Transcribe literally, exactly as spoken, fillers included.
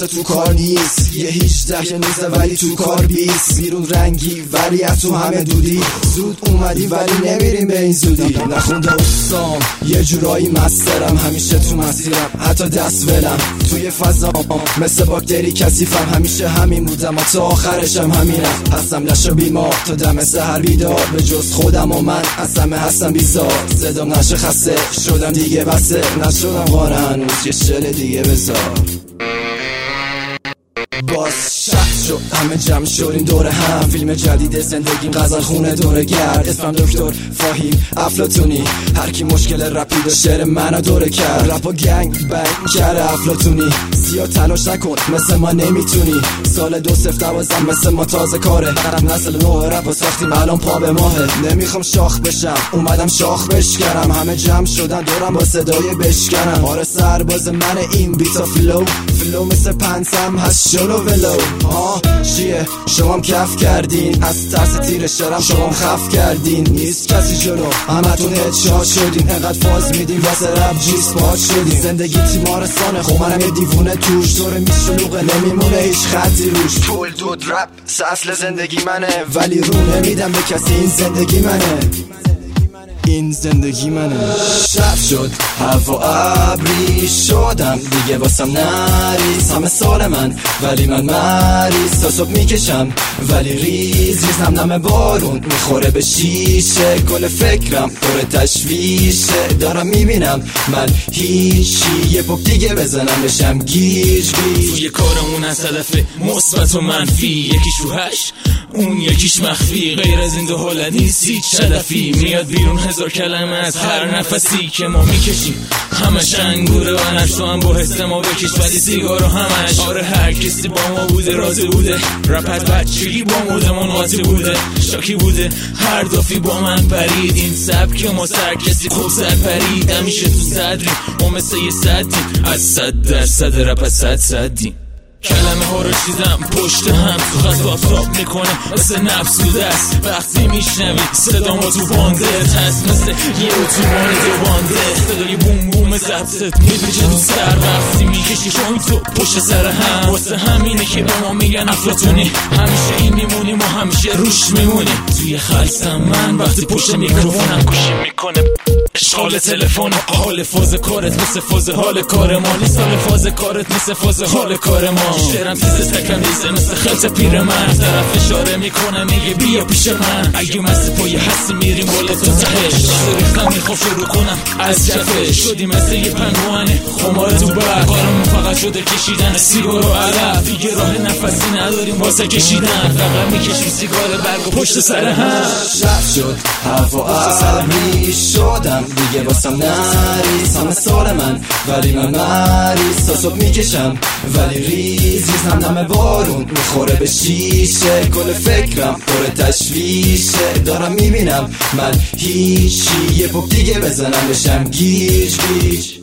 واسه تو کار نیست. یه هیچده که نیزه ولی تو کار بیست. بیرون رنگی ولی از تو همه دودی. زود اومدی ولی نمیریم به این زودی. نخونده استام یه جورایی مسترم، همیشه تو مسیرم حتی دست ولم. توی فضا مثل باکتری کثیفم، همیشه همین بودم و تا آخرشم همینم. هستم لشو بیمار تا دم سحر بیدار، به جز خودم و من از همه هستم بیزار. صدام نشه خسته شدم دیگه بسه، نشدم قانه هنوز یه شل دیگه بذار. باز شخص شد همه جمع شدیم دور هم، فیلم جدید زندگیم غزل خونه دوره گرد. اسمم دکتر فاهیم افلاطونی، هر کی مشکل رپی داشت شعر منو دوره کرد. رپا گنگ بنگ کرده افلاطونی، زیاد تلاش نکن مثل ما نمیتونی. سال دو صفر دوازم مثل ما تازه کاره، نسل نوع رپا ساختیم الان پا به ماهه. نمیخوام شاخ بشم اومدم شاخ بشکنم، همه جمع شدن دورم با صدای بشکنم. آره سرباز من این بیتا فلو، فلو مثل پنسم هست شلو ولو. آه چیه شمام کف کردین، از ترس تیر شرم شمام خف کردین. نیست کسی جلو همتون هدشات شدین، انقدر فاز میدین واسه رپ جیس پاک شدین. زندگی تیمارستانه خب منم یه دیوونه توش، دور میشلوغه نمیمونه هیچ خطی روش. پول دود رپ اصل زندگی منه، ولی رو نمیدم به کسی این زندگی منه، این زندگی منه. شب شد هوا ابری شدم دیگه واسم نریز، همه سال من ولی من مریض. تا صبح میکشم ولی ریز ریزم، نم بارون میخوره به شیشه. کل فکرم پر تشویشه، دارم میبینم من هیچی. یه پاپ دیگه بزنم بشم گیج گیج. توی کارمون از هدف مثبت و منفی، یکیش رو هش اون یکیش مخفی. غیر از این دو حالت نیست هیچ هدفی، میاد بیرون هزار کلمه از هر نفسی که ما میکشیم. همش انگوره و نشو هم با حس ما بکش، ولی سیگارو همش. آره هر کسی با ما بوده راضی بوده، رپ از بچگی با مودمون قاطی بوده. شاکی بوده هر دافی با من پرید، این سبک ما سر کسی خوب سر پرید. همیشه تو صدری ما مثل یه صدیم، از صد درصد رپ از صد صدیم. کلمه ها رو چیزم پشت هم تو خط آفتاب میکنه مثل نفس و دست. وقتی میشنوی صدا ما تو بانده هست مثل یه اتوبان دو بانده. صدای بوم بوم زبطت میپیچه تو سر وقتی میکشی شوی تو پشت سر هم. واسه همینه که به ما میگن افلاطونی، همیشه این میمونیم و همیشه روش میمونیم. توی خلصم من وقتی پشت میکروفونم گوشی میکنه اشغال تلفن. حال فاز کارت مثل فاز حال کار ما، لیسان فاز کارت مثل فاز حال کار ما. شعرم تیزه تکم ریزه مثل خلط پیر من، طرف اشاره میکنه میگه بیا پیش من. اگه مست پای هستی میریم بالا تو تهش، ریختم میخوام شروع کنم از جفه. شدی مثل یه پنگوانه خمار تو بر، کارمون فقط شده کشیدن سیگار و عرق. دیگه راه نفسی نداریم واسه کشیدن، فقط میکشیم سیگار برگ و پشت سر هم. شب شد هوا ابری شدم دیگه واسم نریز، همه سال من ولی من مریض. تا صبح میکشم ولی ریز ریزم، نم بارون میخوره به شیشه. کل فکرم پر تشویشه، دارم میبینم من هیچی. یه پاپ دیگه بزنم بشم گیج گیج.